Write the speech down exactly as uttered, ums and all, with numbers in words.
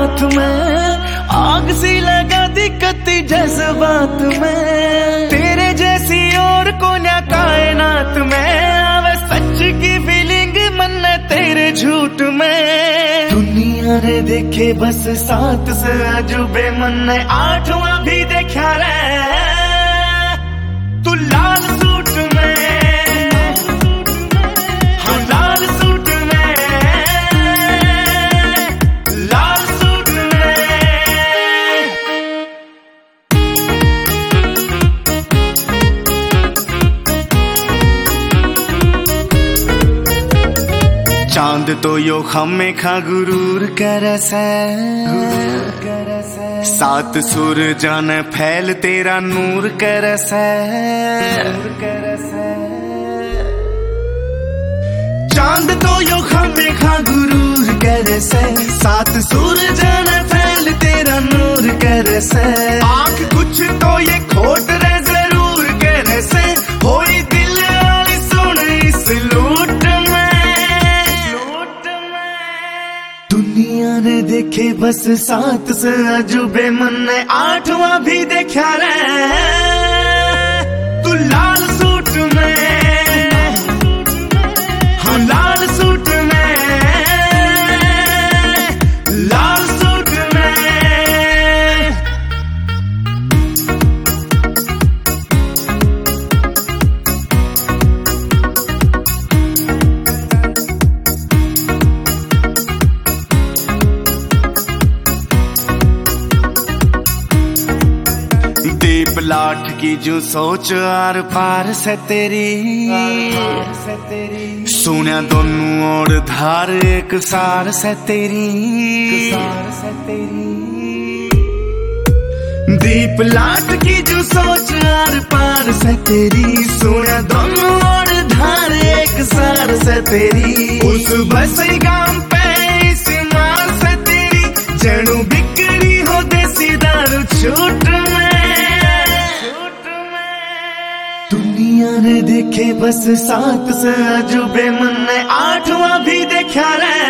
हाथ में, आग सी लगा दिक्कती जज्बात में। तेरे जैसी और को ना कायनात में, आवे सच की फीलिंग मन तेरे झूठ में। दुनिया ने देखे बस सात से अजूबे, मन ने आठवां भी देखा रे। तू लाल सूट में, हाँ लाल सूट में, लाल सूट में। चांद तो यो खम्मे खा गुरूर करसे, सात सुर जाने फैल तेरा नूर करसे। चांद तो यो खम्मे खा गुरूर करसे, सात सुर जाने फैल तेरा नूर करसे। आंख कुछ तो ये खोट रे जरूर करसे, होई दिल वाली सुन इस लूट में। दुनिया ने देखे बस सात से अजूबे, मन ने आठवां भी देखा रे। तू लाल सूट में, हाँ लाल सूट में, लाल सूट में। दीप लाठ की जो सोच आर पार से तेरी, सुना दोनों और धार एक सार से तेरी। दीप लाठ की जो सोच आर पार से तेरी, सुना दोनों और धार एक सार से तेरी। उस बसई गांव पे इस मार से तेरी, जणू बिकड़ी हो देसी दारू छूट में। दुनिया ने देखे बस सात से अजूबे, मन ने आठवां भी देखा रे।